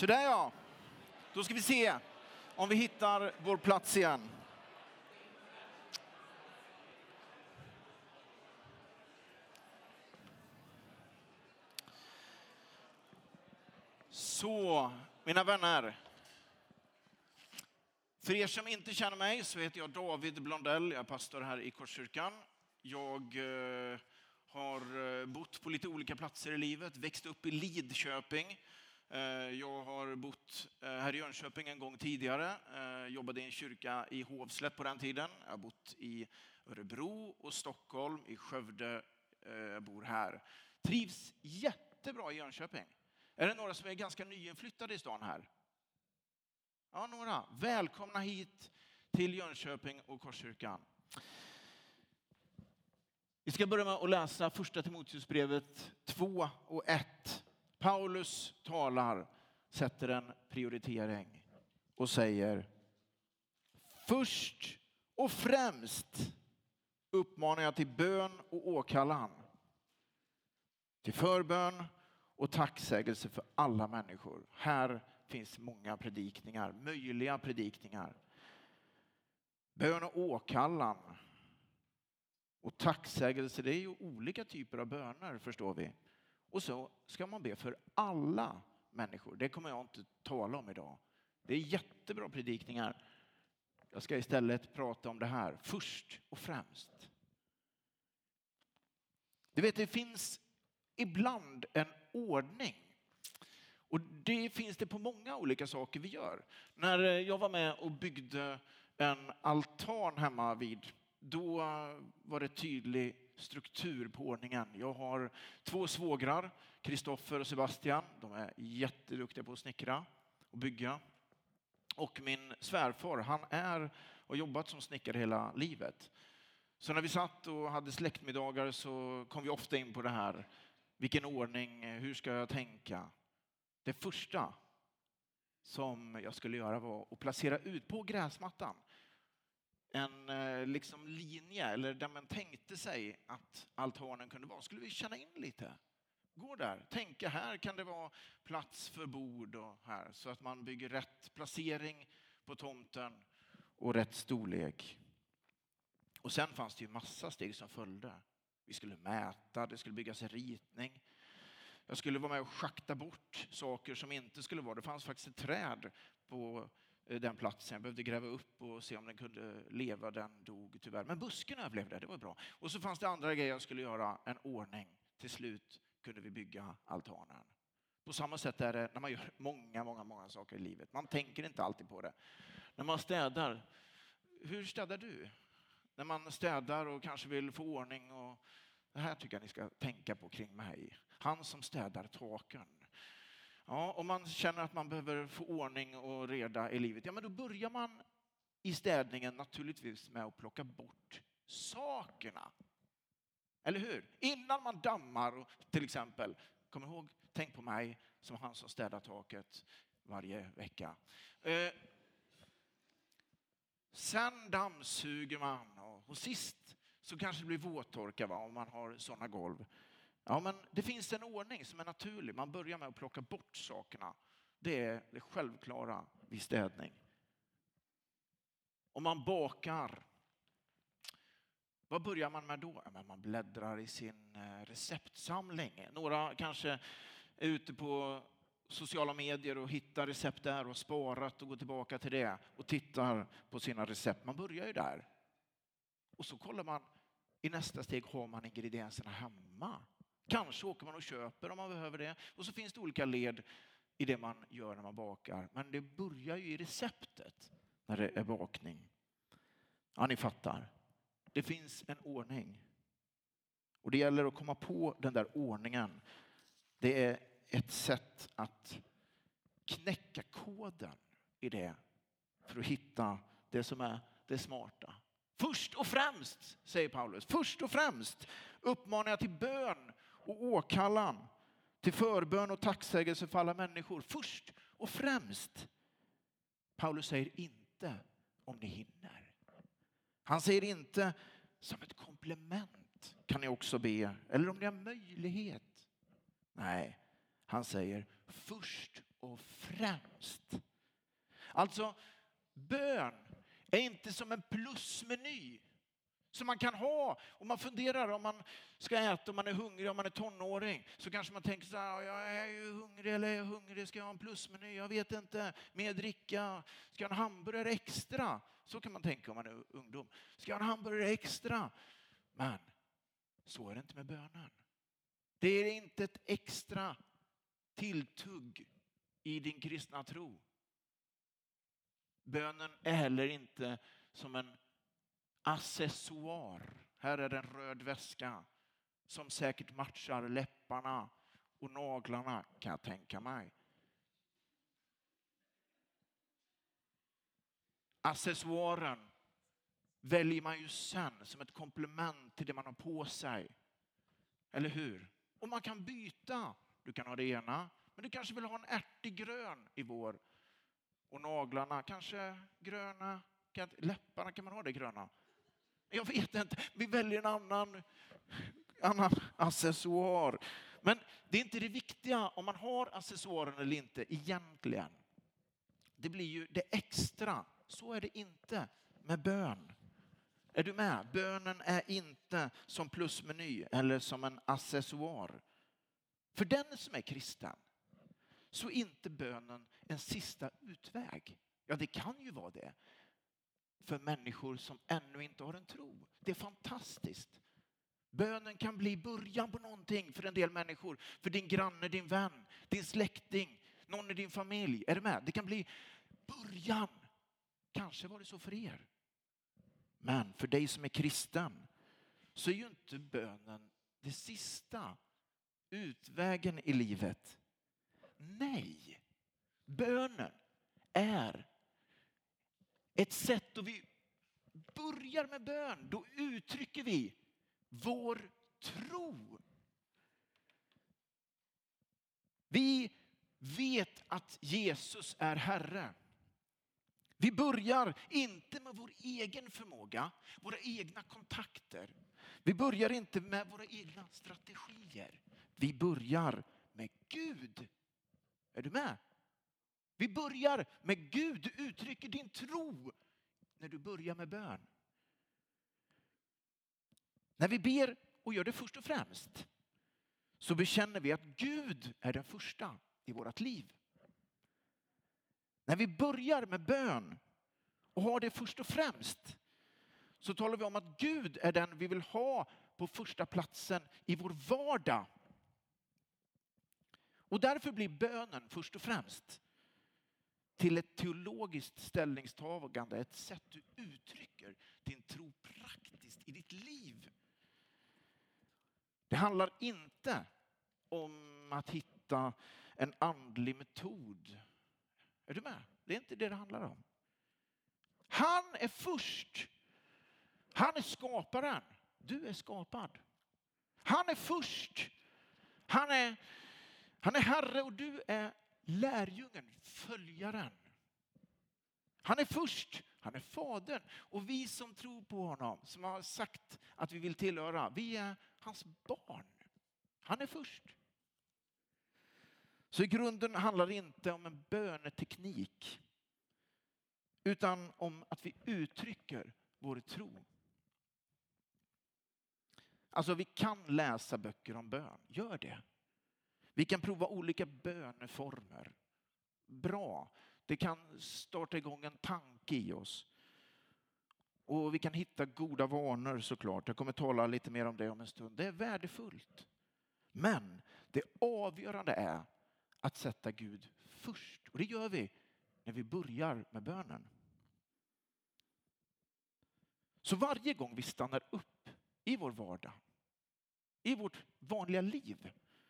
Så där ja. Då ska vi se om vi hittar vår plats igen. Så, mina vänner. För er som inte känner mig så heter jag David Blondell. Jag är pastor här i Korskyrkan. Jag har bott på lite olika platser i livet. Växt upp i Lidköping. Jag har bott här i Jönköping en gång tidigare. Jobbade i en kyrka i Hovslätt på den tiden. Jag har bott i Örebro och Stockholm, i Skövde. Jag bor här. Trivs jättebra i Jönköping. Är det några som är ganska nyinflyttade i stan här? Ja, några. Välkomna hit till Jönköping och Korskyrkan. Vi ska börja med att läsa första Timoteusbrevet 2:1. Paulus talar, sätter en prioritering och säger: först och främst uppmanar jag till bön och åkallan, till förbön och tacksägelse för alla människor. Här finns många predikningar, möjliga predikningar. Bön och åkallan och tacksägelse, det är ju olika typer av böner, förstår vi. Och så ska man be för alla människor. Det kommer jag inte tala om idag. Det är jättebra predikningar. Jag ska istället prata om det här först och främst. Du vet, det finns ibland en ordning. Och det finns det på många olika saker vi gör. När jag var med och byggde en altan hemma vid, då var det tydlig struktur på ordningen. Jag har 2 svågrar, Kristoffer och Sebastian. De är jätteduktiga på att snickra och bygga. Och min svärfar, han har jobbat som snickare hela livet. Så när vi satt och hade släktmiddagar så kom vi ofta in på det här. Vilken ordning, hur ska jag tänka? Det första som jag skulle göra var att placera ut på gräsmattan en liksom linje, eller där man tänkte sig att altanen kunde vara. Skulle vi känna in lite? Gå där, tänka här kan det vara plats för bord och här. Så att man bygger rätt placering på tomten och rätt storlek. Och sen fanns det ju massa steg som följde. Vi skulle mäta, det skulle byggas en ritning. Jag skulle vara med och schakta bort saker som inte skulle vara. Det fanns faktiskt ett träd på den platsen. Jag behövde gräva upp och se om den kunde leva. Den dog tyvärr. Men busken överlevde, det var bra. Och så fanns det andra grejer jag skulle göra. En ordning. Till slut kunde vi bygga altanen. På samma sätt är det när man gör många saker i livet. Man tänker inte alltid på det. När man städar. Hur städar du? När man städar och kanske vill få ordning och... Det här tycker jag ni ska tänka på kring mig. Han som städar taken. Ja, om man känner att man behöver få ordning och reda i livet. Ja, men då börjar man i städningen naturligtvis med att plocka bort sakerna. Eller hur? Innan man dammar och, till exempel. Kom ihåg, tänk på mig som han som städar taket varje vecka. Sen dammsuger man och sist så kanske det blir våttorka om man har sådana golv. Ja, men det finns en ordning som är naturlig. Man börjar med att plocka bort sakerna. Det är det självklara vid städning. Om man bakar, vad börjar man med då? Ja, men man bläddrar i sin receptsamling. Några kanske är ute på sociala medier och hittar recept där och sparat och går tillbaka till det och tittar på sina recept. Man börjar ju där. Och så kollar man i nästa steg, har man ingredienserna hemma? Kanske åker man och köper om man behöver det. Och så finns det olika led i det man gör när man bakar. Men det börjar ju i receptet när det är bakning. Ja, ni fattar. Det finns en ordning. Och det gäller att komma på den där ordningen. Det är ett sätt att knäcka koden i det för att hitta det som är det smarta. Först och främst, säger Paulus, först och främst uppmanar jag till bön och åkallan, till förbön och tacksägelse för alla människor. Först och främst. Paulus säger inte om ni hinner. Han säger inte som ett komplement kan ni också be, eller om ni har möjlighet. Nej, han säger först och främst. främst. Alltså, bön är inte som en plusmeny som man kan ha. Om man funderar om man ska äta, om man är hungrig, om man är tonåring, så kanske man tänker så här: jag är ju hungrig, eller är jag hungrig, ska jag ha en plusmeny? Jag vet inte. Mer dricka, ska jag ha en hamburgare extra? Så kan man tänka om man är ungdom. Ska jag ha en hamburgare extra? Men så är det inte med bönen. Det är inte ett extra tilltugg i din kristna tro. Bönen är heller inte som en accessoar. Här är en röd väska som säkert matchar läpparna och naglarna, kan jag tänka mig. Accessoaren väljer man ju sen som ett komplement till det man har på sig. Eller hur? Och man kan byta. Du kan ha det ena, men du kanske vill ha en ärtig grön i vår. Och naglarna kanske gröna. Läpparna, kan man ha det gröna? Jag vet inte. Vi väljer en annan accessoar. Men det är inte det viktiga om man har accessoaren eller inte egentligen. Det blir ju det extra. Så är det inte med bön. Är du med? Bönen är inte som plusmeny eller som en accessoar. För den som är kristen så är inte bönen en sista utväg. Ja, det kan ju vara det. För människor som ännu inte har en tro. Det är fantastiskt. Bönen kan bli början på någonting för en del människor. För din granne, din vän, din släkting, någon i din familj. Är du med? Det kan bli början. Kanske var det så för er. Men för dig som är kristen så är ju inte bönen det sista utvägen i livet. Nej, bönen är ett sätt då vi börjar med bön. Då uttrycker vi vår tro. Vi vet att Jesus är Herre. Vi börjar inte med vår egen förmåga, våra egna kontakter. Vi börjar inte med våra egna strategier. Vi börjar med Gud. Är du med? Vi börjar med Gud. Du uttrycker din tro när du börjar med bön. När vi ber och gör det först och främst så bekänner vi att Gud är den första i vårt liv. När vi börjar med bön och har det först och främst så talar vi om att Gud är den vi vill ha på första platsen i vår vardag. Och därför blir bönen först och främst till ett teologiskt ställningstagande, ett sätt du uttrycker din tro praktiskt i ditt liv. Det handlar inte om att hitta en andlig metod. Är du med? Det är inte det handlar om. Han är först. Han är skaparen. Du är skapad. Han är först. Han är Herre och du är lärjungen, följaren. Han är först. Han är fadern. Och vi som tror på honom, som har sagt att vi vill tillhöra, vi är hans barn. Han är först. Så i grunden handlar det inte om en böneteknik, utan om att vi uttrycker vår tro. Alltså vi kan läsa böcker om bön. Gör det. Vi kan prova olika böneformer. Bra. Det kan starta igång en tanke i oss. Och vi kan hitta goda vanor såklart. Jag kommer tala lite mer om det om en stund. Det är värdefullt. Men det avgörande är att sätta Gud först. Och det gör vi när vi börjar med bönen. Så varje gång vi stannar upp i vår vardag, i vårt vanliga liv,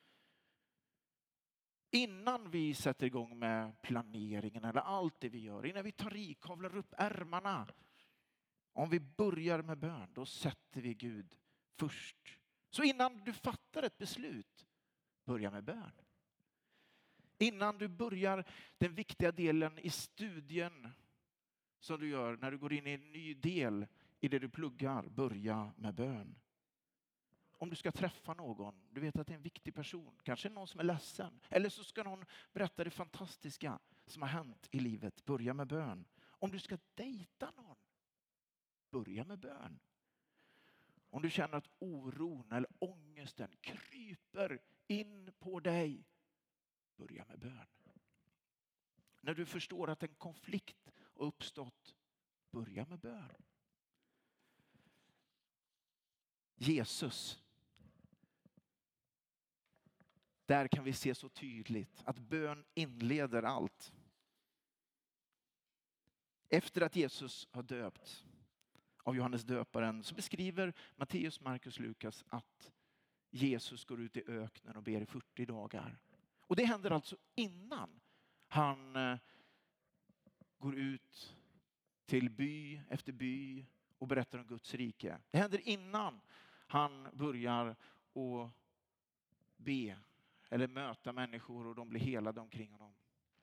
innan vi sätter igång med planeringen eller allt det vi gör, innan vi tar i, kavlar upp ärmarna, om vi börjar med bön, då sätter vi Gud först. Så innan du fattar ett beslut, börja med bön. Innan du börjar den viktiga delen i studien som du gör när du går in i en ny del i det du pluggar, börja med bön. om du ska träffa någon, du vet att det är en viktig person, kanske någon som är ledsen. Eller så ska någon berätta det fantastiska som har hänt i livet. Börja med bön. Om du ska dejta någon, börja med bön. Om du känner att oron eller ångesten kryper in på dig, börja med bön. När du förstår att en konflikt har uppstått, börja med bön. Jesus. Där kan vi se så tydligt att bön inleder allt. Efter att Jesus har döpt av Johannes döparen så beskriver Matteus, Markus, Lukas att Jesus går ut i öknen och ber i 40 dagar. Och det händer alltså innan han går ut till by efter by och berättar om Guds rike. Det händer innan han börjar att be eller möta människor och de blir helade omkring honom.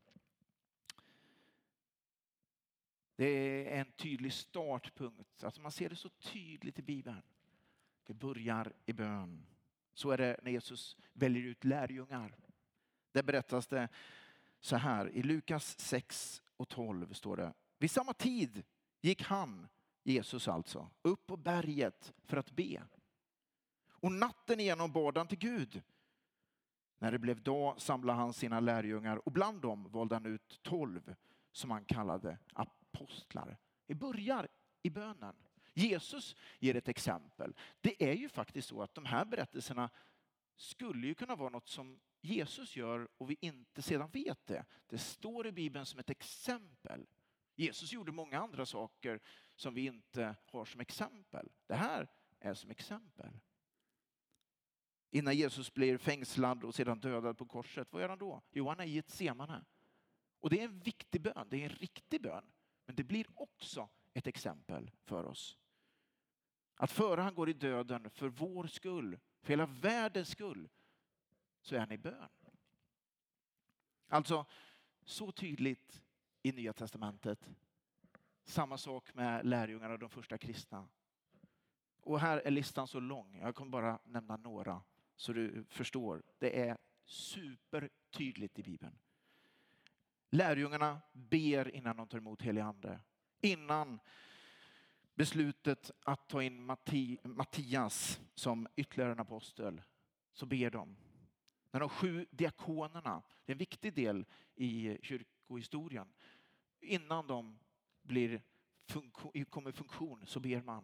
Det är en tydlig startpunkt. Alltså man ser det så tydligt i Bibeln. Det börjar i bön. Så är det när Jesus väljer ut lärjungar. Där berättas det så här. I Lukas 6:12 står det. Vid samma tid gick han, Jesus alltså, upp på berget för att be. Och natten igenom bad han till Gud. När det blev dag samlade han sina lärjungar och bland dem valde han ut 12 som han kallade apostlar. Det börjar i bönen. Jesus ger ett exempel. Det är ju faktiskt så att de här berättelserna skulle ju kunna vara något som Jesus gör och vi inte sedan vet det. Det står i Bibeln som ett exempel. Jesus gjorde många andra saker som vi inte har som exempel. Det här är som exempel. Innan Jesus blir fängslad och sedan dödad på korset, vad gör han då? Jo, han är i Getsemane. Och det är en viktig bön, det är en riktig bön. Men det blir också ett exempel för oss. Att före han går i döden för vår skull, för hela världens skull, så är han i bön. Alltså, så tydligt i Nya testamentet. Samma sak med lärjungarna och de första kristna. Och här är listan så lång. Jag kommer bara nämna några så du förstår. Det är supertydligt i Bibeln. Lärjungarna ber innan de tar emot helig ande. Innan beslutet att ta in Mattias som ytterligare en apostel så ber de. När de 7 diakonerna, det är en viktig del i kyrkohistorien, innan de kommer i funktion så ber man.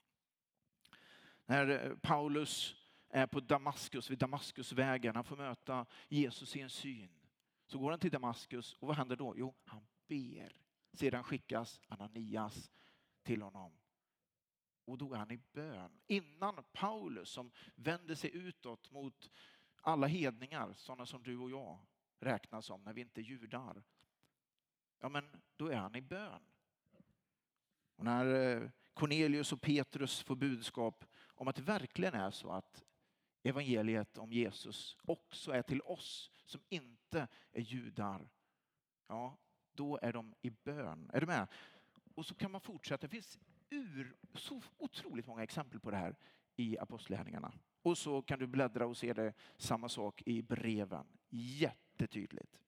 När Paulus är på Damaskus, vid Damaskusvägen, han får möta Jesus i en syn. Så går han till Damaskus och vad händer då? Jo, han ber. Sedan skickas Ananias till honom. Och då är han i bön. Innan Paulus som vänder sig utåt mot alla hedningar, sådana som du och jag räknas som när vi inte är judar. Ja, men då är han i bön. Och när Cornelius och Petrus får budskap om att det verkligen är så att evangeliet om Jesus också är till oss som inte är judar. Ja, då är de i bön. Är du med? Och så kan man fortsätta. Det finns så otroligt många exempel på det här i apostlagärningarna. Och så kan du bläddra och se det samma sak i breven. Jättetydligt.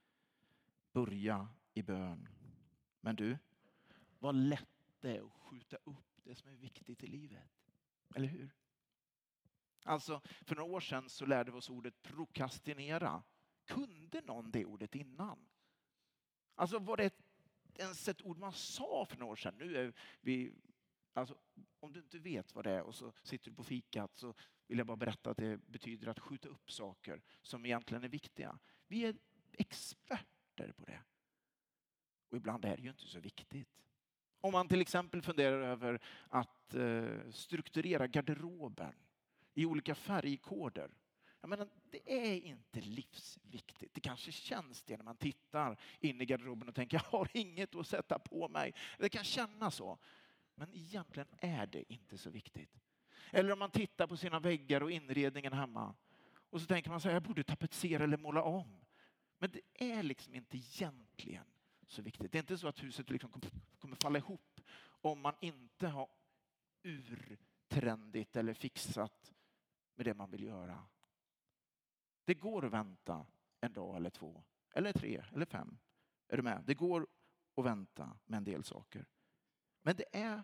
Börja i bön. Men du, vad lätt det är att skjuta upp det som är viktigt i livet. Eller hur? Alltså, för några år sedan så lärde vi oss ordet prokrastinera. Kunde någon det ordet innan? Alltså var det ens ett ord man sa för några år sedan? Nu är vi, alltså, om du inte vet vad det är och så sitter du på fikat så vill jag bara berätta att det betyder att skjuta upp saker som egentligen är viktiga. Vi är experter på det. Och ibland är det ju inte så viktigt. Om man till exempel funderar över att strukturera garderoben i olika färgkoder. Jag menar, det är inte livsviktigt. Det kanske känns det när man tittar in i garderoben och tänker jag har inget att sätta på mig. Det kan kännas så. Men egentligen är det inte så viktigt. Eller om man tittar på sina väggar och inredningen hemma. Och så tänker man så här, jag borde tapetsera eller måla om. Men det är liksom inte egentligen så viktigt. Det är inte så att huset liksom kommer falla ihop om man inte har urtrendigt eller fixat med det man vill göra. Det går att vänta en dag eller 2, eller 3, eller 5. Är du med? Det går att vänta med en del saker. Men det är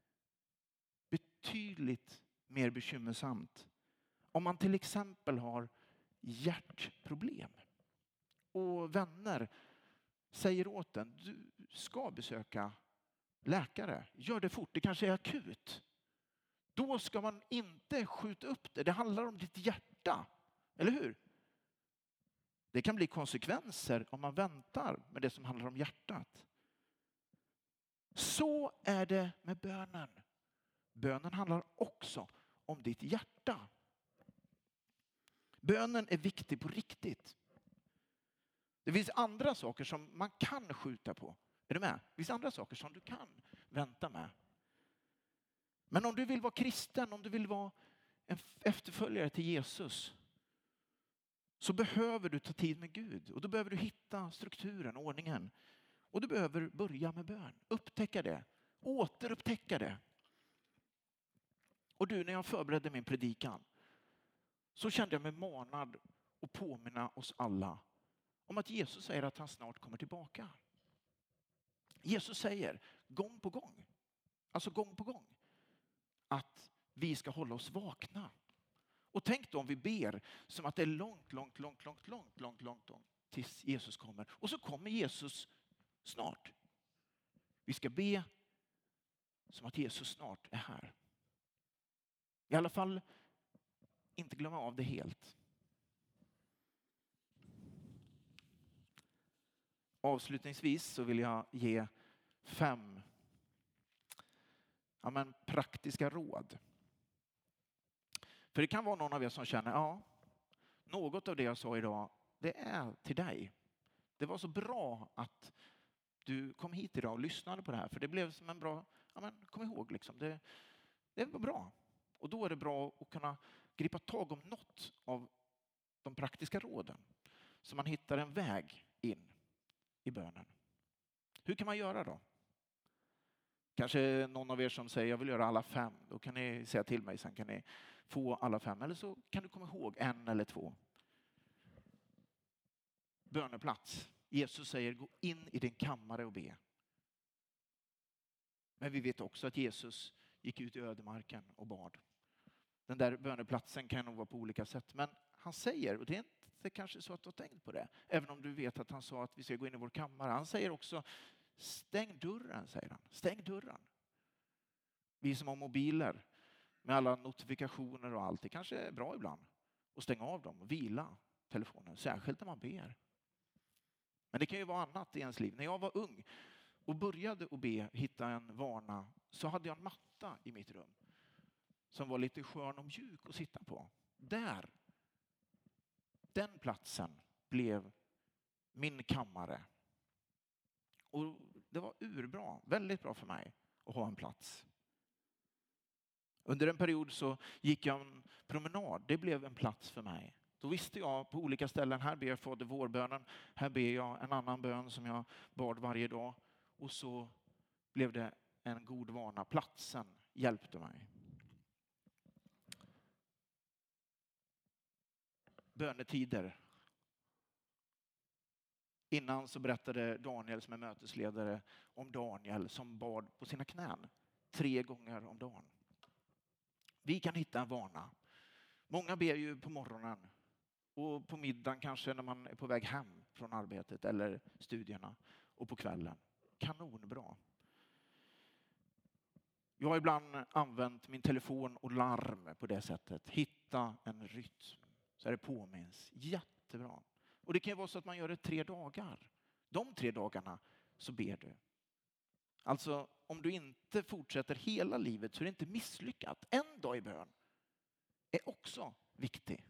betydligt mer bekymmersamt om man till exempel har hjärtproblem och vänner säger åt en, du ska besöka läkare. Gör det fort, det kanske är akut. Då ska man inte skjuta upp det. Det handlar om ditt hjärta, eller hur? Det kan bli konsekvenser om man väntar med det som handlar om hjärtat. Så är det med bönen. Bönen handlar också om ditt hjärta. Bönen är viktig på riktigt. Det finns andra saker som man kan skjuta på. Är du med? Det finns andra saker som du kan vänta med. Men om du vill vara kristen, om du vill vara en efterföljare till Jesus, så behöver du ta tid med Gud. Och då behöver du hitta strukturen, ordningen. Och du behöver börja med bön. Upptäcka det. Återupptäcka det. Och du, när jag förberedde min predikan så kände jag mig manad att påminna oss alla om att Jesus säger att han snart kommer tillbaka. Jesus säger gång på gång, alltså gång på gång, att vi ska hålla oss vakna. Och tänk då om vi ber som att det är långt tills Jesus kommer. Och så kommer Jesus snart. Vi ska be som att Jesus snart är här. I alla fall inte glömma av det helt. Avslutningsvis så vill jag ge 5 praktiska råd. För det kan vara någon av er som känner, något av det jag sa idag, det är till dig. Det var så bra att du kom hit idag och lyssnade på det här. För det blev som en bra, kom ihåg liksom, det var bra. Och då är det bra att kunna gripa tag om något av de praktiska råden. Så man hittar en väg in i bönen. Hur kan man göra då? Kanske någon av er som säger jag vill göra alla 5. Då kan ni säga till mig, sen kan ni få alla 5. Eller så kan du komma ihåg 1 eller 2. Böneplats. Jesus säger gå in i din kammare och be. Men vi vet också att Jesus gick ut i ödemarken och bad. Den där böneplatsen kan nog vara på olika sätt. Men han säger, och det är inte kanske så att du har tänkt på det. Även om du vet att han sa att vi ska gå in i vår kammare. Han säger också, stäng dörren, säger han. Stäng dörren. Vi som har mobiler med alla notifikationer och allt. Det kanske är bra ibland att stänga av dem och vila telefonen. Särskilt när man ber. Men det kan ju vara annat i ens liv. När jag var ung och började att be, hitta en vana, så hade jag en matta i mitt rum. Som var lite skön och mjuk att sitta på. Den platsen blev min kammare. Och det var urbra, väldigt bra för mig att ha en plats. Under en period så gick jag en promenad. Det blev en plats för mig. Då visste jag på olika ställen, här ber jag Fader vårbönen. Här ber jag en annan bön som jag bad varje dag. Och så blev det en god vana. Platsen hjälpte mig. Bönetider. Innan så berättade Daniel som är mötesledare om Daniel som bad på sina knän 3 gånger om dagen. Vi kan hitta en vana. Många ber ju på morgonen och på middagen kanske när man är på väg hem från arbetet eller studierna och på kvällen. Kanonbra. Jag har ibland använt min telefon och larm på det sättet. Hitta en rytm så är det påminns. Jättebra. Och det kan ju vara så att man gör det 3 dagar. De 3 dagarna så ber du. Alltså om du inte fortsätter hela livet så är det inte misslyckat. En dag i bön är också viktig.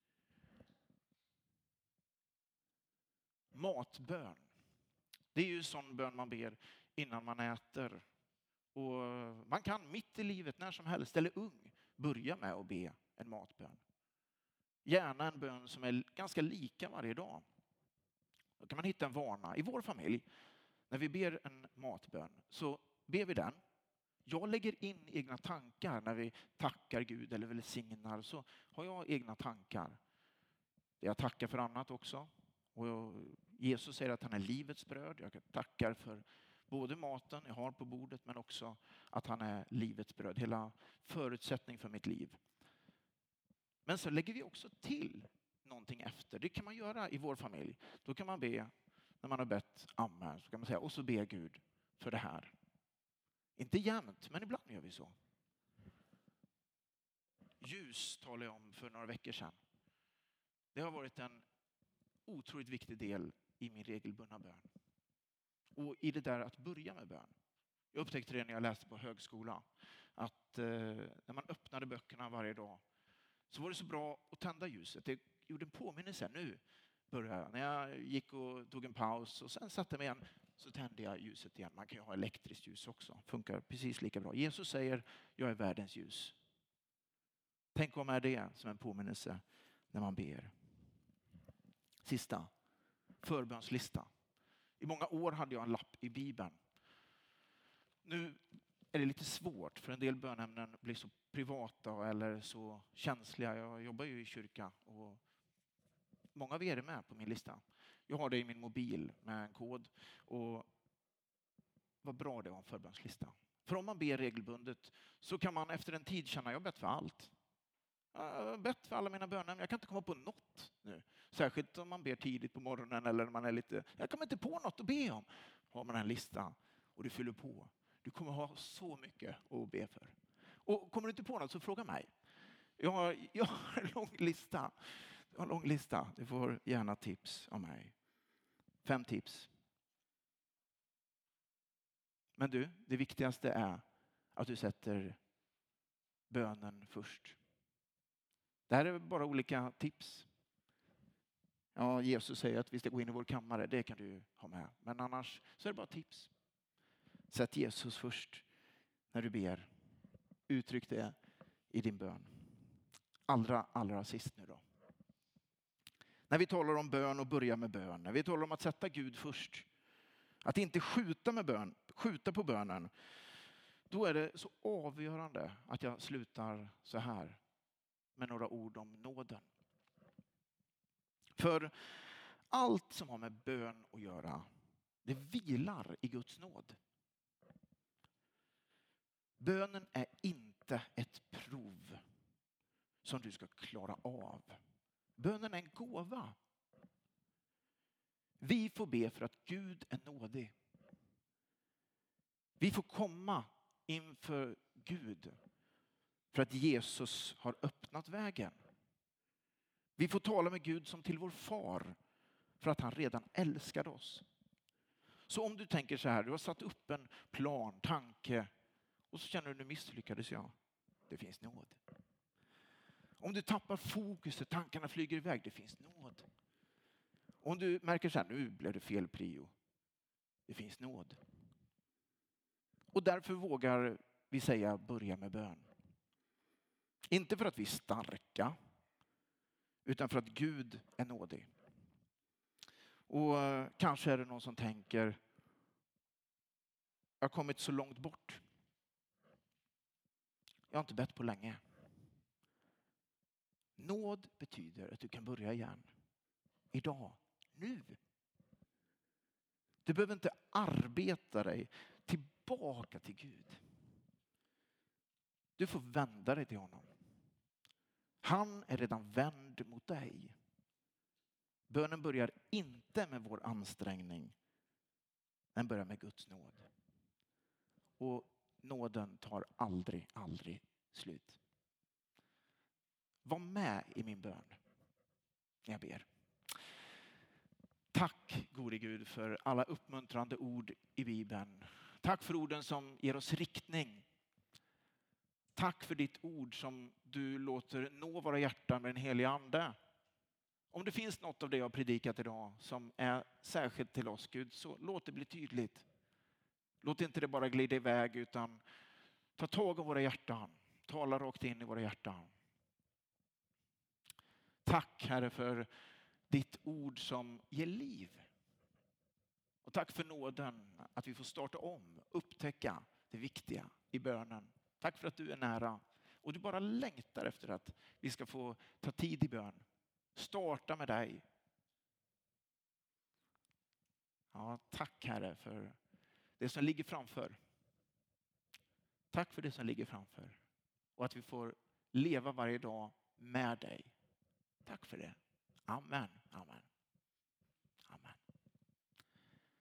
Matbön. Det är ju sån bön man ber innan man äter. Och man kan mitt i livet när som helst eller ung börja med att be en matbön. Gärna en bön som är ganska lika varje dag. Då kan man hitta en vana. I vår familj, när vi ber en matbön så ber vi den. Jag lägger in egna tankar när vi tackar Gud eller välsignar, så har jag egna tankar. Jag tackar för annat också. Och Jesus säger att han är livets bröd. Jag tackar för både maten jag har på bordet, men också att han är livets bröd. Hela förutsättning för mitt liv. Men så lägger vi också till någonting efter. Det kan man göra i vår familj. Då kan man be, när man har bett amen, så kan man säga, och så ber Gud för det här. Inte jämt, men ibland gör vi så. Ljus talade jag om för några veckor sedan. Det har varit en otroligt viktig del i min regelbundna bön. Och i det där att börja med bön. Jag upptäckte det när jag läste på högskola. Att när man öppnade böckerna varje dag så var det så bra att tända ljuset. Det gjorde en påminnelse. Nu börjar jag. När jag gick och tog en paus och sen satte mig igen, så tände jag ljuset igen. Man kan ju ha elektriskt ljus också. Funkar precis lika bra. Jesus säger, jag är världens ljus. Tänk om är det som en påminnelse när man ber. Sista. Förbönslista. I många år hade jag en lapp i Bibeln. Nu är det lite svårt, för en del bönämnen blir så privata eller så känsliga. Jag jobbar ju i kyrka och många av er är med på min lista. Jag har det i min mobil med en kod, och vad bra det var en förbönslista. För om man ber regelbundet så kan man efter en tid känna, jag har bett för allt. Jag har bett för alla mina böner, jag kan inte komma på något nu. Särskilt om man ber tidigt på morgonen eller när man är lite, jag kommer inte på något att be om. Har man en lista och du fyller på, du kommer ha så mycket att be för. Och kommer du inte på något så fråga mig. Jag har en lång lista. Jag har en lång lista. Du får gärna tips av mig. 5 tips. Men du, det viktigaste är att du sätter bönen först. Det här är bara olika tips. Ja, Jesus säger att vi ska gå in i vår kammare. Det kan du ha med. Men annars så är det bara tips. Sätt Jesus först när du ber. Uttryck det i din bön. Allra sist nu då. När vi talar om bön och börja med bön. När vi talar om att sätta Gud först. Att inte skjuta på bönen. Då är det så avgörande att jag slutar så här med några ord om nåden. För allt som har med bön att göra, det vilar i Guds nåd. Bönen är inte ett prov som du ska klara av. Bönen är en gåva. Vi får be för att Gud är nådig. Vi får komma inför Gud för att Jesus har öppnat vägen. Vi får tala med Gud som till vår far för att han redan älskade oss. Så om du tänker så här, du har satt upp en plan, tanke, och så känner du nu misslyckades jag. Det finns nåd. Om du tappar fokuset, tankarna flyger iväg, det finns nåd. Om du märker så här, nu blev det fel prio. Det finns nåd. Och därför vågar vi säga börja med bön. Inte för att vi är starka, utan för att Gud är nådig. Och kanske är det någon som tänker, jag har kommit så långt bort. Jag har inte bett på länge. Nåd betyder att du kan börja igen. Idag, nu. Du behöver inte arbeta dig tillbaka till Gud. Du får vända dig till honom. Han är redan vänd mot dig. Bönen börjar inte med vår ansträngning. Den börjar med Guds nåd. Och nåden tar aldrig slut. Var med i min bön när jag ber. Tack gode Gud för alla uppmuntrande ord i Bibeln. Tack för orden som ger oss riktning. Tack för ditt ord som du låter nå våra hjärtan med den heliga ande. Om det finns något av det jag har predikat idag som är särskilt till oss Gud, så låt det bli tydligt. Låt inte det bara glida iväg, utan ta tag i våra hjärtan. Tala rakt in i våra hjärtan. Tack Herre för ditt ord som ger liv. Och tack för nåden att vi får starta om, upptäcka det viktiga. i bönen. Tack för att du är nära. Och du bara längtar efter att vi ska få ta tid i bön. Starta med dig. Ja, tack Herre för det som ligger framför. Tack för det som ligger framför. Och att vi får leva varje dag med dig. Tack för det. Amen. Amen.